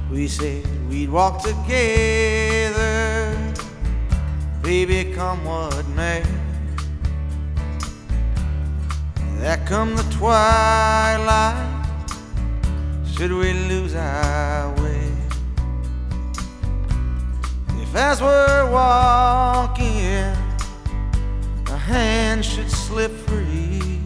We said we'd walk together, baby, come what may. There come the twilight, should we lose our way. If as we're walking a hand should slip free,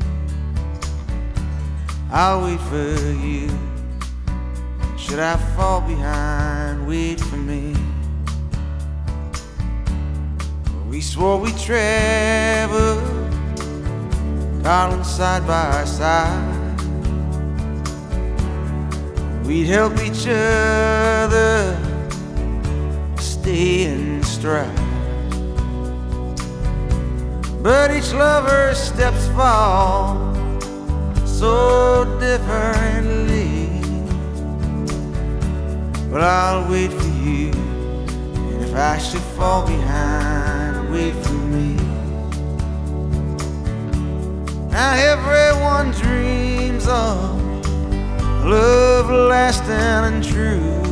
I'll wait for you. Should I fall behind, wait for me. We swore we'd travel, darling, side by side. We'd help each other stay in stride. But each lover's steps fall so differently. But I'll wait for you, and if I should fall behind, wait for me. Now everyone dreams of love lasting and true,